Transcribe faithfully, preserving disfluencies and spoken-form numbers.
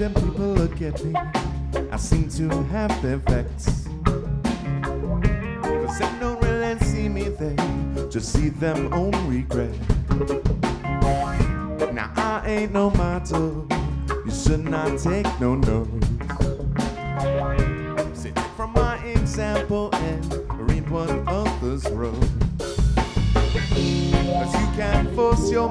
them people look at me, I seem to have their effects. Cause they don't really see me, they just see them own regret. Now I ain't no model, you should not take no notes. Sit from my example and read what others wrote. Cause you can't force your